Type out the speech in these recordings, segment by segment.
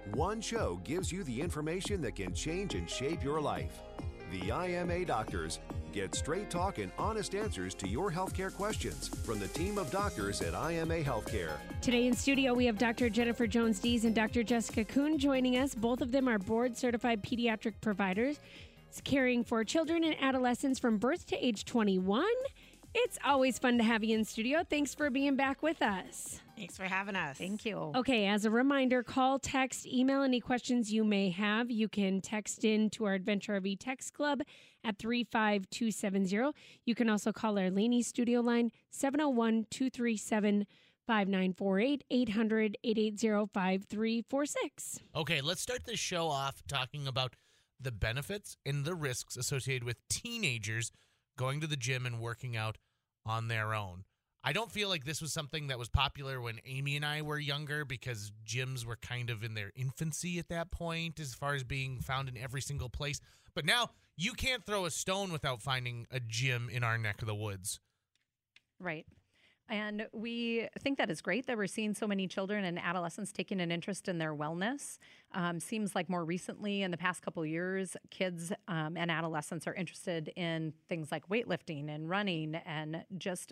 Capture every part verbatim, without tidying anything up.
One show gives you the information that can change and shape your life. The I M A Doctors get straight talk and honest answers to your healthcare questions from the team of doctors at I M A Healthcare. Today in studio, we have Doctor Jennifer Jones-Dees and Doctor Jessica Kuhn joining us. Both of them are board-certified pediatric providers caring for children and adolescents from birth to age twenty-one. It's always fun to have you in studio. Thanks for being back with us. Thanks for having us. Thank you. Okay, as a reminder, call, text, email any questions you may have. You can text in to our Adventure R V Text Club at three five two seven zero. You can also call our Laney studio line, seven oh one, two three seven, five nine four eight, eight hundred, eight eight zero, five three four six. Okay, let's start this show off talking about the benefits and the risks associated with teenagers going to the gym and working out on their own. I don't feel like this was something that was popular when Amy and I were younger because gyms were kind of in their infancy at that point as far as being found in every single place. But now you can't throw a stone without finding a gym in our neck of the woods. Right. And we think that is great that we're seeing so many children and adolescents taking an interest in their wellness. Um, seems like more recently, in the past couple of years, kids um, and adolescents are interested in things like weightlifting and running and just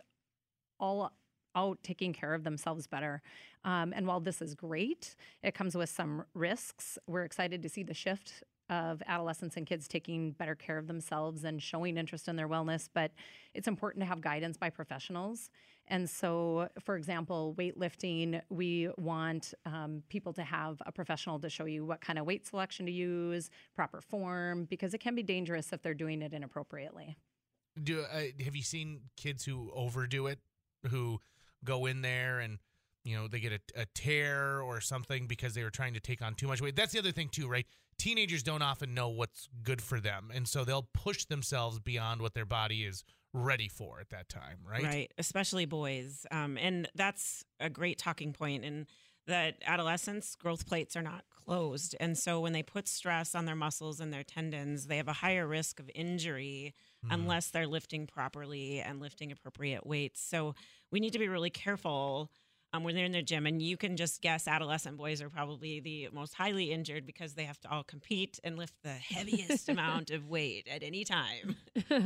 all out taking care of themselves better. Um, and while this is great, it comes with some risks. We're excited to see the shift of adolescents and kids taking better care of themselves and showing interest in their wellness, but it's important to have guidance by professionals. And so, for example, weightlifting, we want um, people to have a professional to show you what kind of weight selection to use, proper form, because it can be dangerous if they're doing it inappropriately. Do uh, have you seen kids who overdo it, who go in there and, you know, they get a, a tear or something because they were trying to take on too much weight? That's the other thing too, right? Teenagers don't often know what's good for them, and so they'll push themselves beyond what their body is ready for at that time, right? Right, especially boys. Um, and that's a great talking point in that adolescents' growth plates are not closed. And so when they put stress on their muscles and their tendons, they have a higher risk of injury mm. unless they're lifting properly and lifting appropriate weights. So we need to be really careful Um, when they're in the gym, and you can just guess adolescent boys are probably the most highly injured because they have to all compete and lift the heaviest amount of weight at any time.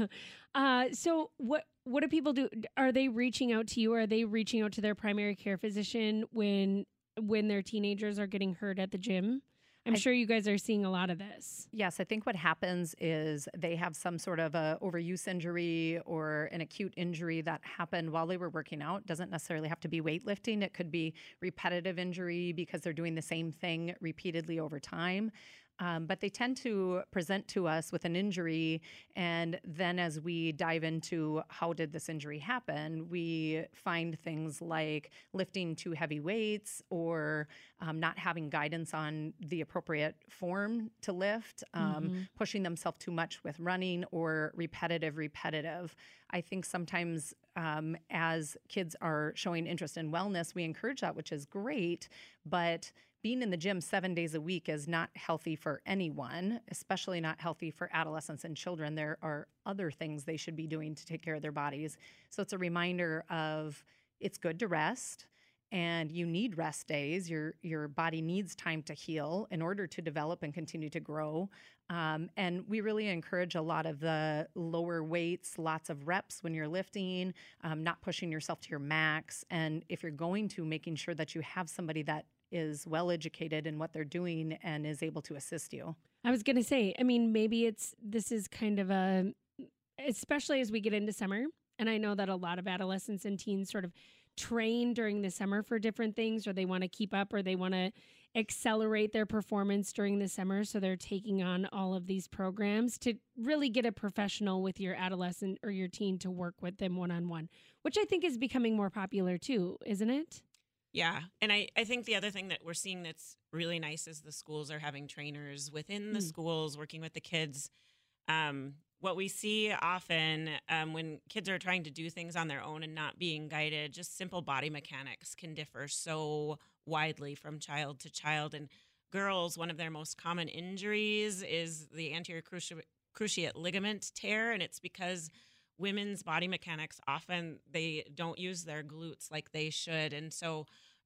uh, so what what do people do? Are they reaching out to you? Are they reaching out to their primary care physician when when their teenagers are getting hurt at the gym? I'm I, sure you guys are seeing a lot of this. Yes, I think what happens is they have some sort of a overuse injury or an acute injury that happened while they were working out. Doesn't necessarily have to be weightlifting. It could be repetitive injury because they're doing the same thing repeatedly over time. Um, but they tend to present to us with an injury, and then as we dive into how did this injury happen, we find things like lifting too heavy weights or um, not having guidance on the appropriate form to lift, um, mm-hmm. pushing themselves too much with running, or repetitive, repetitive. I think sometimes um, as kids are showing interest in wellness, we encourage that, which is great, but being in the gym seven days a week is not healthy for anyone, especially not healthy for adolescents and children. There are other things they should be doing to take care of their bodies. So it's a reminder of it's good to rest, and you need rest days. Your your body needs time to heal in order to develop and continue to grow. Um, and we really encourage a lot of the lower weights, lots of reps when you're lifting, um, not pushing yourself to your max. And if you're going to, making sure that you have somebody that is well-educated in what they're doing and is able to assist you. I was going to say, I mean, maybe it's, this is kind of a, especially as we get into summer, and I know that a lot of adolescents and teens sort of train during the summer for different things, or they want to keep up, or they want to accelerate their performance during the summer. So they're taking on all of these programs to really get a professional with your adolescent or your teen to work with them one-on-one, which I think is becoming more popular too, isn't it? Yeah. And I, I think the other thing that we're seeing that's really nice is the schools are having trainers within the mm. schools working with the kids. Um, what we see often um, when kids are trying to do things on their own and not being guided, just simple body mechanics can differ so widely from child to child. And girls, one of their most common injuries is the anterior cruci- cruciate ligament tear. And it's because women's body mechanics often they don't use their glutes like they should. And so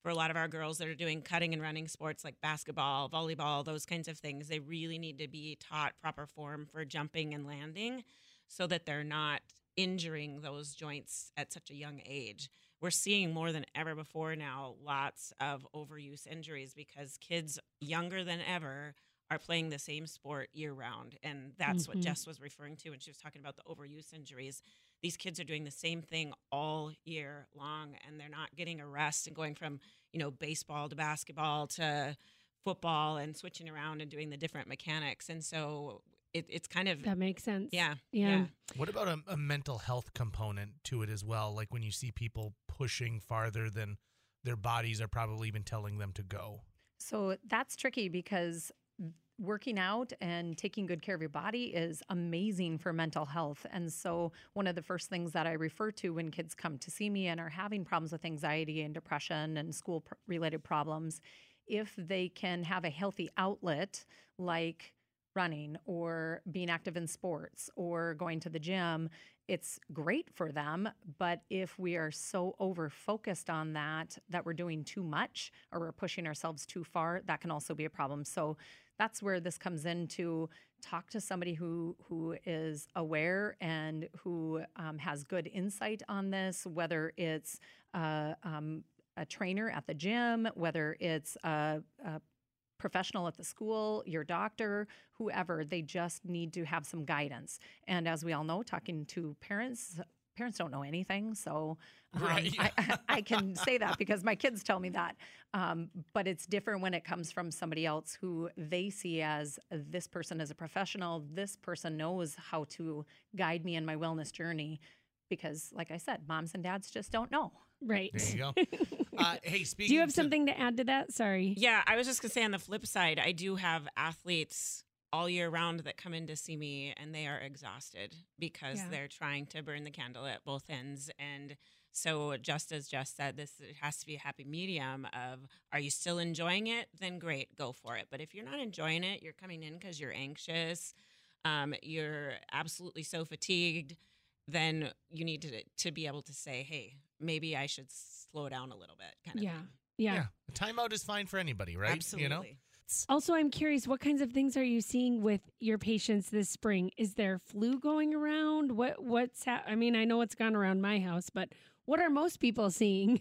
for a lot of our girls that are doing cutting and running sports like basketball, volleyball, those kinds of things, they really need to be taught proper form for jumping and landing so that they're not injuring those joints at such a young age. We're seeing more than ever before now lots of overuse injuries because kids younger than ever are playing the same sport year round. And that's Mm-hmm. what Jess was referring to when she was talking about the overuse injuries. These kids are doing the same thing all year long, and they're not getting a rest and going from, you know, baseball to basketball to football and switching around and doing the different mechanics. And so it, it's kind of, That makes sense. yeah, Yeah. yeah. What about a, a mental health component to it as well? Like when you see people pushing farther than their bodies are probably even telling them to go. So that's tricky because working out and taking good care of your body is amazing for mental health. And so one of the first things that I refer to when kids come to see me and are having problems with anxiety and depression and school pr- related problems, if they can have a healthy outlet like running or being active in sports or going to the gym, it's great for them. But if we are so over focused on that, that we're doing too much or we're pushing ourselves too far, that can also be a problem. So that's where this comes into talk to somebody who who is aware and who um, has good insight on this, whether it's uh, um, a trainer at the gym, whether it's a, a professional at the school, your doctor, whoever. They just need to have some guidance. And as we all know, talking to parents, parents don't know anything. So um, Right, yeah. I, I can say that because my kids tell me that. Um, but it's different when it comes from somebody else who they see as this person is a professional. This person knows how to guide me in my wellness journey. Because like I said, moms and dads just don't know. Right. There you go. Uh, hey, speaking Do you have to- something to add to that? Sorry. Yeah, I was just going to say on the flip side, I do have athletes all year round that come in to see me and they are exhausted because Yeah. they're trying to burn the candle at both ends. And so just as Jess said, this it has to be a happy medium of, are you still enjoying it? Then great, go for it. But if you're not enjoying it, you're coming in because you're anxious, um, you're absolutely so fatigued, then you need to to be able to say, hey, maybe I should slow down a little bit kind of Yeah. thing. Yeah. Yeah, a timeout is fine for anybody, right? Absolutely. You know? Also, I'm curious, what kinds of things are you seeing with your patients this spring? Is there flu going around? What what's ha- I mean, I know what's gone around my house, but what are most people seeing?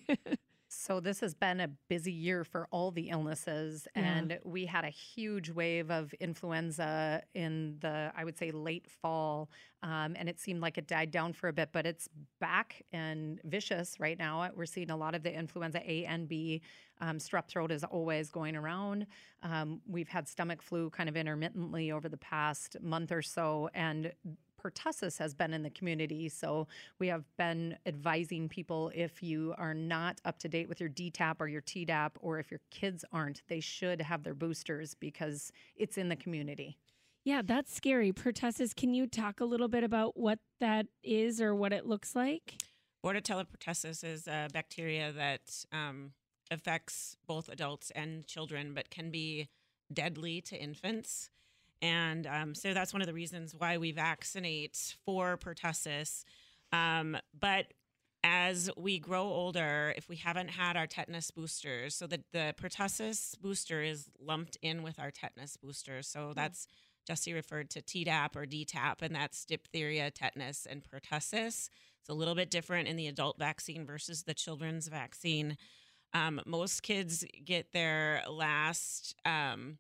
So this has been a busy year for all the illnesses, Yeah. and we had a huge wave of influenza in the, I would say, late fall, um, and it seemed like it died down for a bit, but it's back and vicious right now. We're seeing a lot of the influenza A and B. Um, strep throat is always going around. Um, we've had stomach flu kind of intermittently over the past month or so, and pertussis has been in the community. So we have been advising people, if you are not up to date with your D TAP or your T DAP, or if your kids aren't, they should have their boosters because it's in the community. Yeah, that's scary. Pertussis, can you talk a little bit about what that is or what it looks like? Bordetella pertussis is a bacteria that um, affects both adults and children, but can be deadly to infants. And um, so that's one of the reasons why we vaccinate for pertussis. Um, but as we grow older, if we haven't had our tetanus boosters, so that the pertussis booster is lumped in with our tetanus booster. So that's, Jesse referred to T DAP or D TAP, and that's diphtheria, tetanus, and pertussis. It's a little bit different in the adult vaccine versus the children's vaccine. Um, most kids get their last um,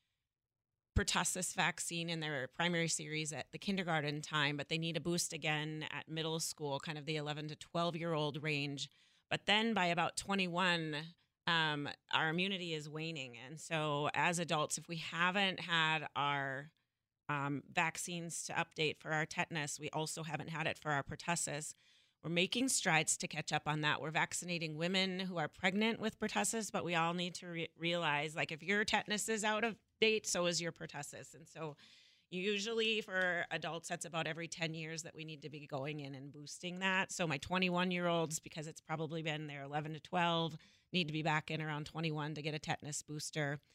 pertussis vaccine in their primary series at the kindergarten time, but they need a boost again at middle school, kind of the eleven to twelve year old range. But then by about twenty-one, um, our immunity is waning. And so as adults, if we haven't had our um, vaccines to update for our tetanus, we also haven't had it for our pertussis. We're making strides to catch up on that. We're vaccinating women who are pregnant with pertussis, but we all need to re- realize, like, if your tetanus is out of date, so is your pertussis. And so usually for adults, that's about every ten years that we need to be going in and boosting that. So my twenty-one-year-olds, because it's probably been their eleven to twelve, need to be back in around twenty-one to get a tetanus booster.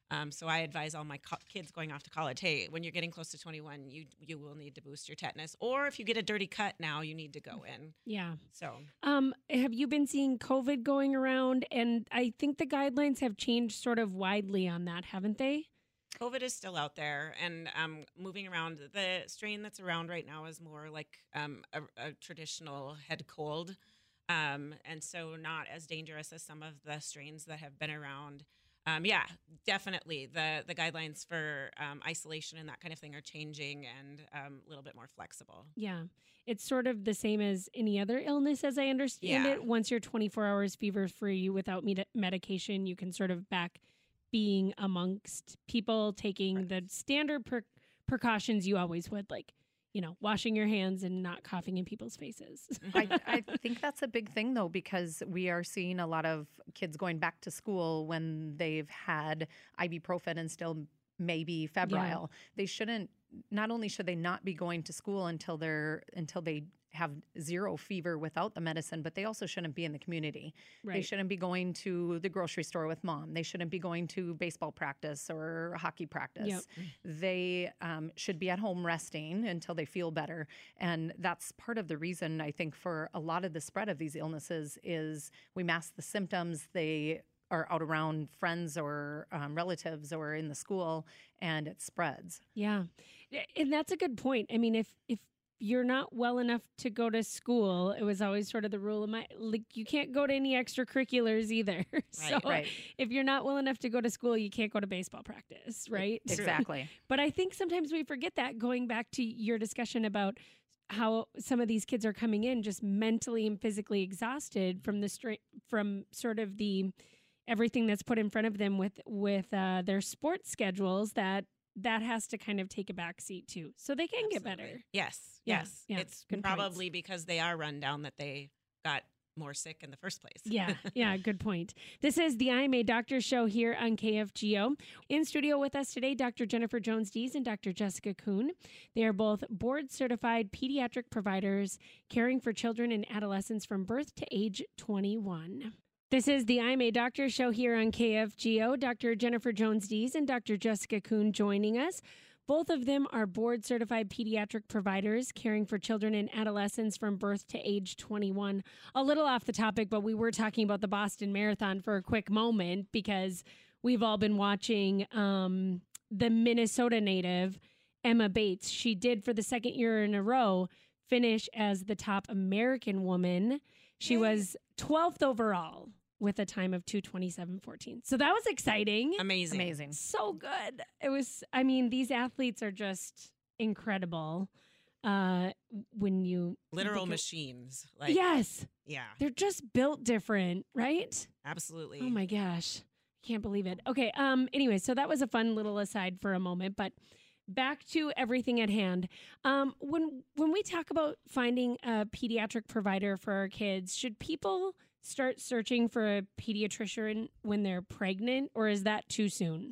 Um, so I advise all my co- kids going off to college, hey, when you're getting close to twenty-one, you you will need to boost your tetanus. Or if you get a dirty cut now, you need to go in. Yeah. So Um, have you been seeing COVID going around? And I think the guidelines have changed sort of widely on that, haven't they? COVID is still out there and um, moving around. The strain that's around right now is more like um, a, a traditional head cold. Um, and so not as dangerous as some of the strains that have been around. Um, yeah, definitely. The the guidelines for um, isolation and that kind of thing are changing and um, a little bit more flexible. Yeah. It's sort of the same as any other illness, as I understand Yeah. it. Once you're twenty-four hours fever free without med- medication, you can sort of back being amongst people, taking Right. the standard per- precautions you always would, like, you know, washing your hands and not coughing in people's faces. I, I think that's a big thing, though, because we are seeing a lot of kids going back to school when they've had ibuprofen and still maybe febrile. They shouldn't. Not only should they not be going to school until they're until they have zero fever without the medicine, but they also shouldn't be in the community. They Right. shouldn't be going to the grocery store with mom. They shouldn't be going to baseball practice or hockey practice. Yep. They um, should be at home resting until they feel better. And that's part of the reason, I think, for a lot of the spread of these illnesses is we mask the symptoms. They are out around friends or um, relatives or in the school, and it spreads. Yeah. And that's a good point. I mean, if if you're not well enough to go to school, it was always sort of the rule of my, like, you can't go to any extracurriculars either. so Right. if you're not well enough to go to school, you can't go to baseball practice, right? Exactly. But I think sometimes we forget that, going back to your discussion about how some of these kids are coming in just mentally and physically exhausted from the stra- from sort of the everything that's put in front of them with with uh, their sports schedules, that that has to kind of take a back seat too, so they can get Absolutely. better. Yes, Yeah, yes. yeah, It's good points. probably because they are run down that they got more sick in the first place. Yeah, yeah, good point. This is the I M A Doctor Show here on K F G O. In studio with us today, Doctor Jennifer Jones-Dees and Doctor Jessica Kuhn. They are both board-certified pediatric providers caring for children and adolescents from birth to age twenty-one. This is the I M A Doctor Show here on K F G O. Doctor Jennifer Jones-Dees and Doctor Jessica Kuhn joining us. Both of them are board-certified pediatric providers caring for children and adolescents from birth to age twenty-one. A little off the topic, but we were talking about the Boston Marathon for a quick moment because we've all been watching um, the Minnesota native, Emma Bates. She did, for the second year in a row, finish as the top American woman. She was twelfth overall with a time of two twenty-seven fourteen. So that was exciting. Amazing. Amazing. So good. It was, I mean, these athletes are just incredible. Uh, when you Literal think of- machines. Like, yes, yeah, they're just built different, right? absolutely. Oh my gosh. Can't believe it. Okay. Um, anyway, so that was a fun little aside for a moment, but back to everything at hand. Um, when when we talk about finding a pediatric provider for our kids, should people start searching for a pediatrician when they're pregnant, or is that too soon?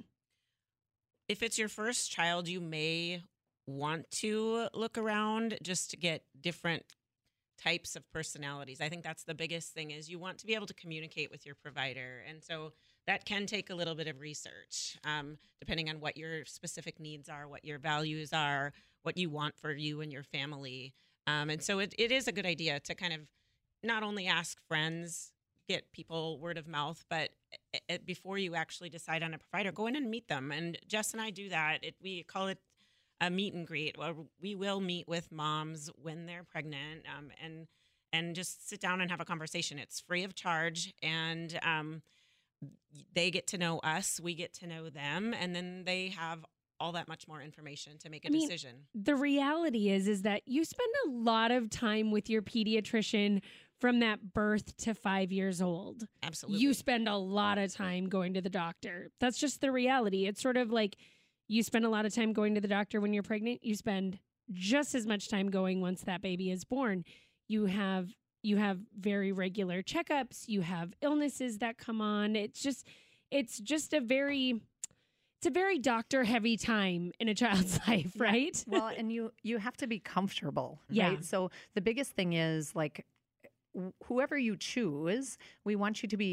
If it's your first child, you may want to look around just to get different types of personalities. I think that's the biggest thing, is you want to be able to communicate with your provider. And so that can take a little bit of research, um, depending on what your specific needs are, what your values are, what you want for you and your family. Um, and so it, it is a good idea to kind of not only ask friends, get people word of mouth, but it, it, before you actually decide on a provider, go in and meet them. And Jess and I do that. It, we call it a meet and greet. Well, we will meet with moms when they're pregnant, um, and and just sit down and have a conversation. It's free of charge, and um, they get to know us, we get to know them, and then they have all that much more information to make a I mean, decision. The reality is, is that you spend a lot of time with your pediatrician from that birth to five years old. Absolutely. You spend a lot of time going to the doctor. That's just the reality. It's sort of like you spend a lot of time going to the doctor when you're pregnant. You spend just as much time going once that baby is born. You have you have very regular checkups. You have illnesses that come on. It's just it's just a very it's a very doctor heavy time in a child's life, right? Well, and you you have to be comfortable, Yeah. right? So the biggest thing is, like, wh- whoever you choose, we want you to be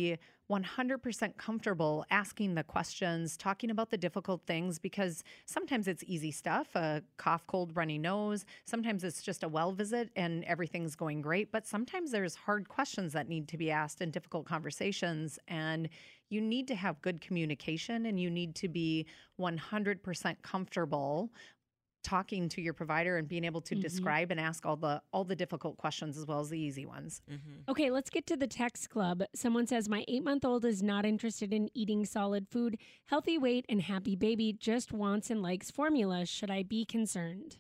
one hundred percent comfortable asking the questions, talking about the difficult things, because sometimes it's easy stuff, a cough, cold, runny nose. Sometimes it's just a well visit and everything's going great. But sometimes there's hard questions that need to be asked and difficult conversations. And you need to have good communication, and you need to be one hundred percent comfortable talking to your provider and being able to mm-hmm. describe and ask all the all the difficult questions as well as the easy ones. Mm-hmm. Okay, let's get to the text club. Someone says, my eight-month-old is not interested in eating solid food, healthy weight, and happy baby, just wants and likes formula. Should I be concerned?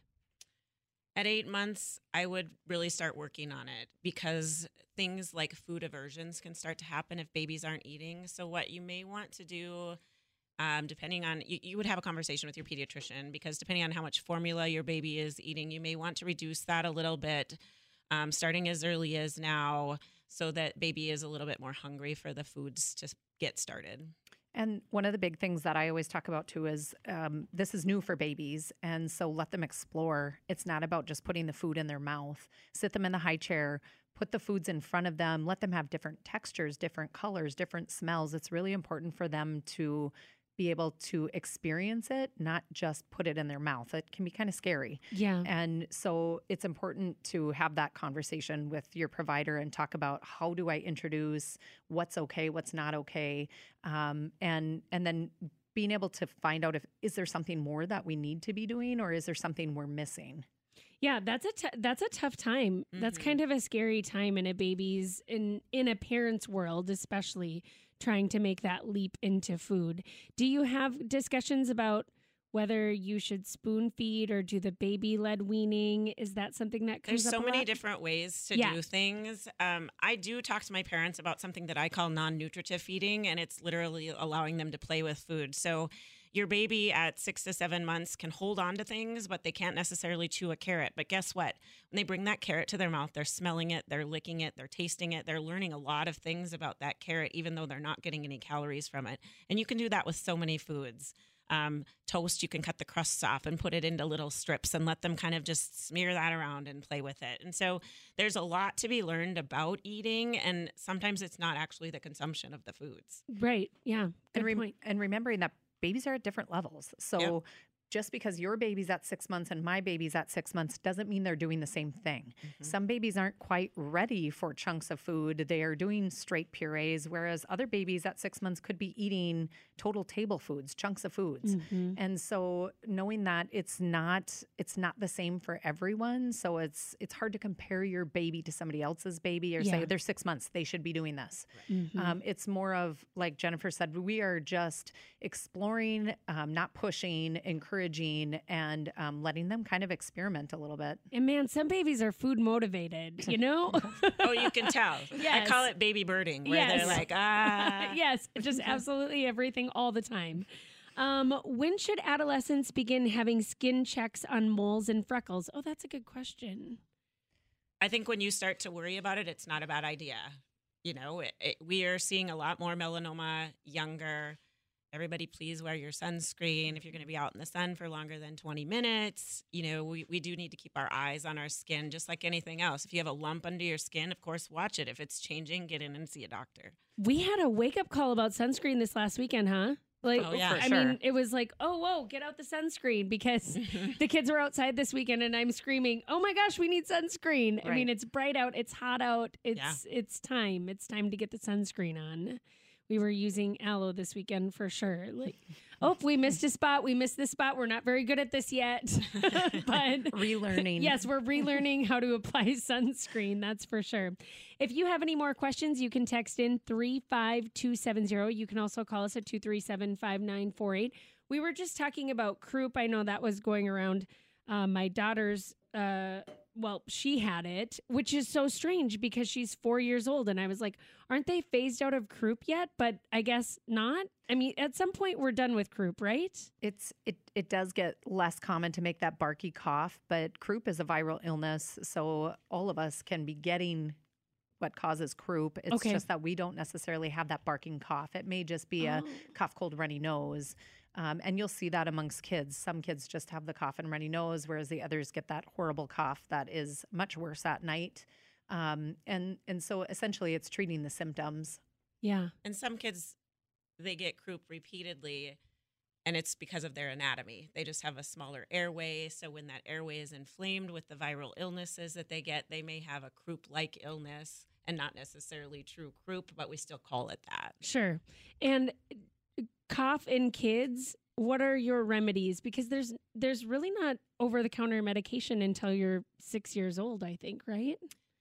At eight months, I would really start working on it, because things like food aversions can start to happen if babies aren't eating. So what you may want to do, Um, depending on, you, you would have a conversation with your pediatrician, because depending on how much formula your baby is eating, you may want to reduce that a little bit, um, starting as early as now, so that baby is a little bit more hungry for the foods to get started. And one of the big things that I always talk about too is um, this is new for babies. And so let them explore. It's not about just putting the food in their mouth. Sit them in the high chair, put the foods in front of them, let them have different textures, different colors, different smells. It's really important for them to be able to experience it, not just put it in their mouth. It can be kind of scary. Yeah. And so it's important to have that conversation with your provider and talk about, how do I introduce, what's okay, what's not okay, um, and and then being able to find out if, is there something more that we need to be doing, or is there something we're missing? Yeah, that's a t- that's a tough time. Mm-hmm. That's kind of a scary time in a baby's, in in a parent's world, especially trying to make that leap into food. Do you have discussions about whether you should spoon feed or do the baby-led weaning? Is that something that comes There's up so a many lot? different ways to Yeah. do things. Um, I do talk to my parents about something that I call non-nutritive feeding, and it's literally allowing them to play with food. So your baby at six to seven months can hold on to things, but they can't necessarily chew a carrot. But guess what? When they bring that carrot to their mouth, they're smelling it, they're licking it, they're tasting it, they're learning a lot of things about that carrot, even though they're not getting any calories from it. And you can do that with so many foods. Um, toast, you can cut the crusts off and put it into little strips and let them kind of just smear that around and play with it. And so there's a lot to be learned about eating, and sometimes it's not actually the consumption of the foods. Right. Yeah. Good And, rem- point. and remembering that babies are at different levels. So Yep. just because your baby's at six months and my baby's at six months doesn't mean they're doing the same thing. Mm-hmm. Some babies aren't quite ready for chunks of food. They are doing straight purees, whereas other babies at six months could be eating total table foods, chunks of foods. Mhm. And so knowing that it's not it's not the same for everyone, so it's it's hard to compare your baby to somebody else's baby or Yeah. say they're six months, they should be doing this. Mhm. Um, it's more of, like Jennifer said, we are just exploring, um, not pushing, encouraging, and um, letting them kind of experiment a little bit. And man, some babies are food motivated, you know? Oh, you can tell. Yes. I call it baby birding, where Yes. they're like, ah. Yes, just absolutely everything all the time. Um, when should adolescents begin having skin checks on moles and freckles? Oh, that's a good question. I think when you start to worry about it, it's not a bad idea. You know, it, it, we are seeing a lot more melanoma younger. Everybody, please wear your sunscreen. If you're going to be out in the sun for longer than twenty minutes, you know, we, we do need to keep our eyes on our skin, just like anything else. If you have a lump under your skin, of course, watch it. If it's changing, get in and see a doctor. We had a wake-up call about sunscreen this last weekend, huh? Like, Oh, yeah. For I sure. mean, it was like, oh, whoa, get out the sunscreen, because the kids were outside this weekend and I'm screaming, oh my gosh, we need sunscreen. I mean, Right. it's bright out, it's hot out, it's it's time. It's time to get the sunscreen on. We were using aloe this weekend for sure. Like, oh, we missed a spot. We missed this spot. We're not very good at this yet. But Relearning. yes, we're relearning how to apply sunscreen. That's for sure. If you have any more questions, you can text in three five two seven zero. You can also call us at two three seven, five nine four eight. We were just talking about croup. I know that was going around uh, my daughter's, uh, well, she had it, which is so strange because she's four years old. And I was like, aren't they phased out of croup yet? But I guess not. I mean, at some point we're done with croup, right? It's it it does get less common to make that barky cough, but croup is a viral illness, so all of us can be getting what causes croup. It's Okay. just that we don't necessarily have that barking cough. It may just be a Oh. cough, cold, runny nose. Um, and you'll see that amongst kids. Some kids just have the cough and runny nose, whereas the others get that horrible cough that is much worse at night. Um, and and so essentially it's treating the symptoms. Yeah. And some kids, they get croup repeatedly, and it's because of their anatomy. They just have a smaller airway. So when that airway is inflamed with the viral illnesses that they get, they may have a croup-like illness and not necessarily true croup, but we still call it that. Sure. And cough in kids, what are your remedies? Because there's there's really not over-the-counter medication until you're six years old, I think, right?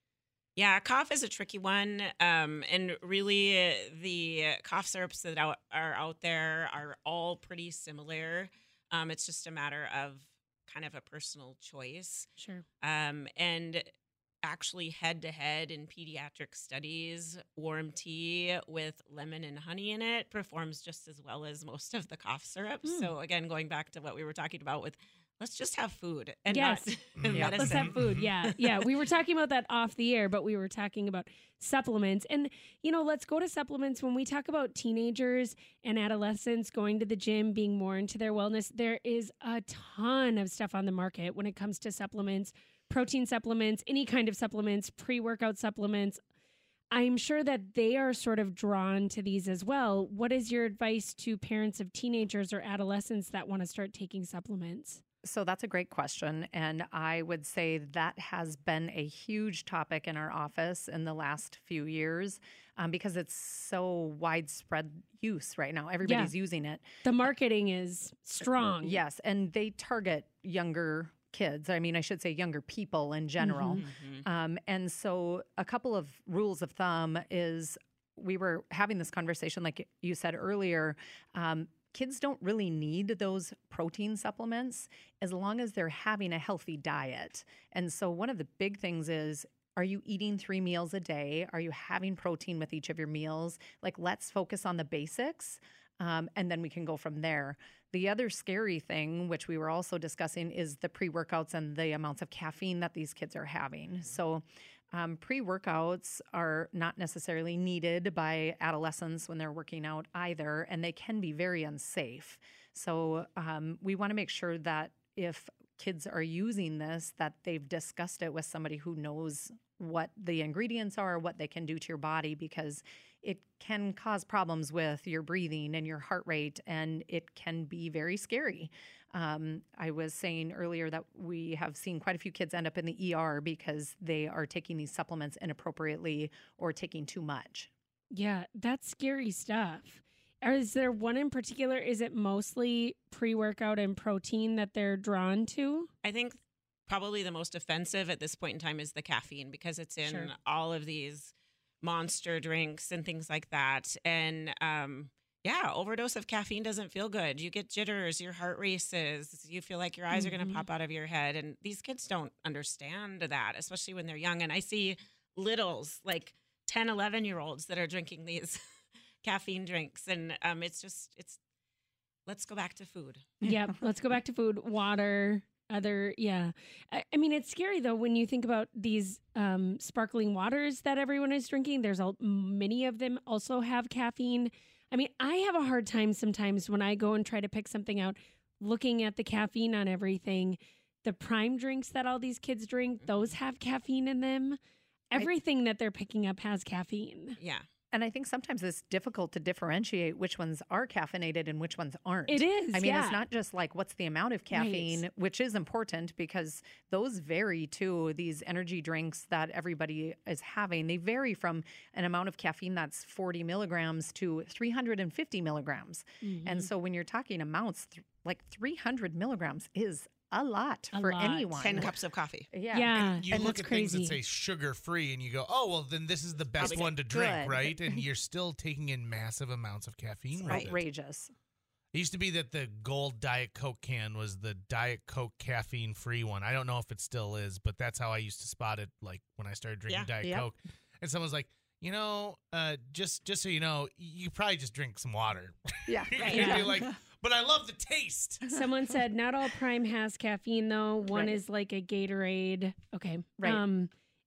Yeah, cough is a tricky one. Um, and really, uh, the cough syrups that out, are out there are all pretty similar. Um, it's just a matter of kind of a personal choice. Sure. Um, and actually, head-to-head in pediatric studies, warm tea with lemon and honey in it performs just as well as most of the cough syrups. Mm. So again, going back to what we were talking about with let's just have food and Yes. not Yeah. medicine. Let's have food. Yeah. Yeah. We were talking about that off the air, but we were talking about supplements. And, you know, let's go to supplements. When we talk about teenagers and adolescents going to the gym, being more into their wellness, there is a ton of stuff on the market when it comes to supplements, protein supplements, any kind of supplements, pre-workout supplements. I'm sure that they are sort of drawn to these as well. What is your advice to parents of teenagers or adolescents that want to start taking supplements? So that's a great question. And I would say that has been a huge topic in our office in the last few years um, because it's so widespread use right now. Everybody's using it. The marketing is strong. Yes. And they target younger kids. I mean, I should say younger people in general. Mhm. Um, and so a couple of rules of thumb is we were having this conversation, like you said earlier, um, kids don't really need those protein supplements as long as they're having a healthy diet. And so one of the big things is, are you eating three meals a day? Are you having protein with each of your meals? Like, let's focus on the basics, um, and then we can go from there. The other scary thing, which we were also discussing, is the pre-workouts and the amounts of caffeine that these kids are having. So Um, pre-workouts are not necessarily needed by adolescents when they're working out either, and they can be very unsafe. So um, we want to make sure that if kids are using this, that they've discussed it with somebody who knows what the ingredients are, what they can do to your body, because it can cause problems with your breathing and your heart rate, and it can be very scary. Um, I was saying earlier that we have seen quite a few kids end up in the E R because they are taking these supplements inappropriately or taking too much. Yeah, that's scary stuff. Or is there one in particular? Is it mostly pre-workout and protein that they're drawn to? I think probably the most offensive at this point in time is the caffeine because it's in Sure. all of these monster drinks and things like that. And um, yeah, overdose of caffeine doesn't feel good. You get jitters, your heart races, you feel like your eyes are going Mhm. to pop out of your head. And these kids don't understand that, especially when they're young. And I see littles, like ten, eleven year olds that are drinking these caffeine drinks. And um, it's just, it's, let's go back to food. Yep. Let's go back to food, water, other, yeah. I, I mean, it's scary though when you think about these um, sparkling waters that everyone is drinking. There's a, many of them also have caffeine. I mean, I have a hard time sometimes when I go and try to pick something out, looking at the caffeine on everything. The Prime drinks that all these kids drink, those have caffeine in them. Everything that they're picking up has caffeine. Yeah. And I think sometimes it's difficult to differentiate which ones are caffeinated and which ones aren't. It is. I mean, yeah. it's not just like what's the amount of caffeine, Right. which is important because those vary too. These energy drinks that everybody is having, they vary from an amount of caffeine that's forty milligrams to three hundred fifty milligrams. Mhm. And so when you're talking amounts, th- like three hundred milligrams is a lot A for lot. anyone. ten cups of coffee. Yeah. Yeah. You and look that's at things crazy. that say sugar free and you go, oh, well, then this is the best Probably one to drink, good. right? And you're still taking in massive amounts of caffeine. It's with it. outrageous. It used to be that the gold Diet Coke can was the Diet Coke caffeine free one. I don't know if it still is, but that's how I used to spot it, like when I started drinking Yeah. Diet Yep. Coke. And someone's like, you know, uh, just just so you know, you probably just drink some water. Yeah. You'd Yeah. be like, but I love the taste. Someone said not all Prime has caffeine though. One Right. is like a Gatorade. Okay. Right. Um,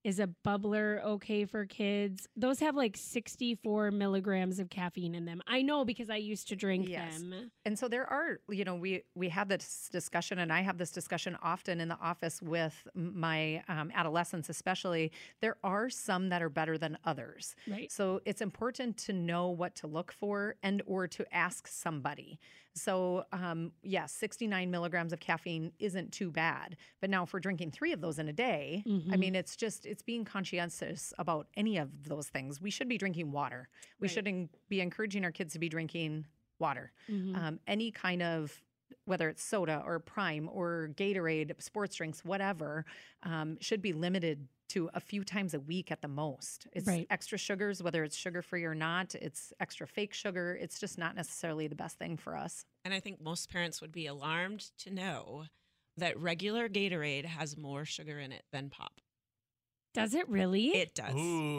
Is a bubbler okay for kids? Those have like sixty-four milligrams of caffeine in them. I know because I used to drink Yes. them. And so there are, you know, we we have this discussion, and I have this discussion often in the office with my um, adolescents, especially. There are some that are better than others. Right. So it's important to know what to look for and or to ask somebody. So um, yes, sixty-nine milligrams of caffeine isn't too bad. But now if we're drinking three of those in a day, Mm-hmm. I mean, it's just, it's being conscientious about any of those things. We should be drinking water. We Right. should en- be encouraging our kids to be drinking water. Mhm. Um, any kind of, whether it's soda or Prime or Gatorade, sports drinks, whatever, um, should be limited to a few times a week at the most. It's Right. extra sugars, whether it's sugar-free or not. It's extra fake sugar. It's just not necessarily the best thing for us. And I think most parents would be alarmed to know that regular Gatorade has more sugar in it than pop. Does it really? It does.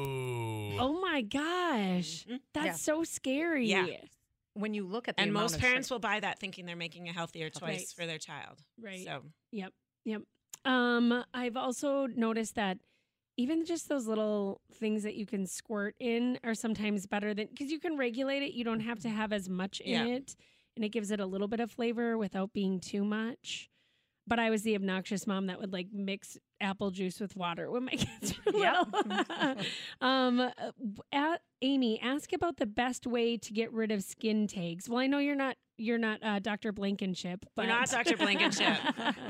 Ooh. Oh my gosh. Mhm. That's Yeah. so scary. Yeah. When you look at the And amount most of parents sugar- will buy that thinking they're making a healthier choice Right. for their child. Right. So Yep. Yep. Um, I've also noticed that even just those little things that you can squirt in are sometimes better than, because you can regulate it. You don't have to have as much in Yeah. it, and it gives it a little bit of flavor without being too much. But I was the obnoxious mom that would like mix apple juice with water when my kids were Yep. little. um, uh, a- Amy, ask about the best way to get rid of skin tags. Well, I know you're not you're not uh, Doctor Blankenship, but You're not Doctor Blankenship.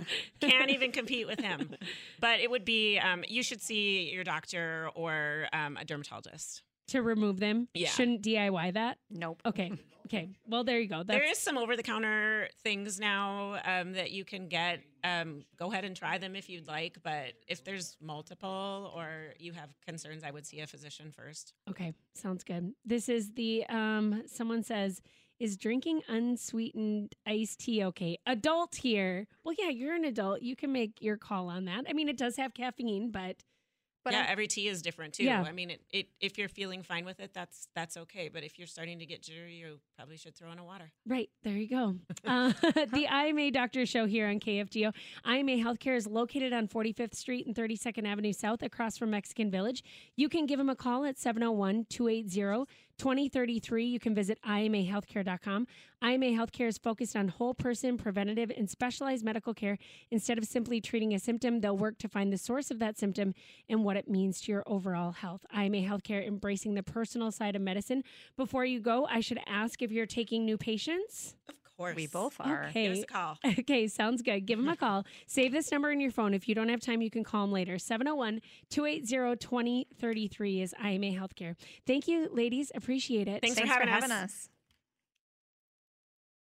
Can't even compete with him. But it would be, um, you should see your doctor or um, a dermatologist. to remove them. Yeah. Shouldn't D I Y that. Nope. Okay. Okay. Well, there you go. That's, There is some over-the-counter things now um, that you can get. Um, go ahead and try them if you'd like. But if there's multiple or you have concerns, I would see a physician first. Okay. Sounds good. This is the um. Someone says, is drinking unsweetened iced tea okay? Adult here. Well, yeah, you're an adult. You can make your call on that. I mean, it does have caffeine, but But yeah, I- every tea is different too. Yeah. I mean, it, it if you're feeling fine with it, that's that's okay. But if you're starting to get jittery, you probably should throw in a water. right, there you go. Uh, the I M A Doctor Show here on K F G O. I M A Healthcare is located on forty-fifth Street and thirty-second Avenue South across from Mexican Village. You can give them a call at seven oh one, two eight zero, two oh three three. You can visit I M A healthcare dot com. I M A Healthcare is focused on whole person, preventative, and specialized medical care. Instead of simply treating a symptom, they'll work to find the source of that symptom and what it means to your overall health. I M A Healthcare embracing the personal side of medicine. Before you go, I should ask if you're taking new patients. Of course, we both are. Okay. Give us a call. Okay, sounds good. Give them a call. Save this number in your phone. If you don't have time, you can call them later. seven oh one, two eight zero, two oh three three is I M A Healthcare. Thank you, ladies. Appreciate it. Thanks, Thanks for having, for having us. us.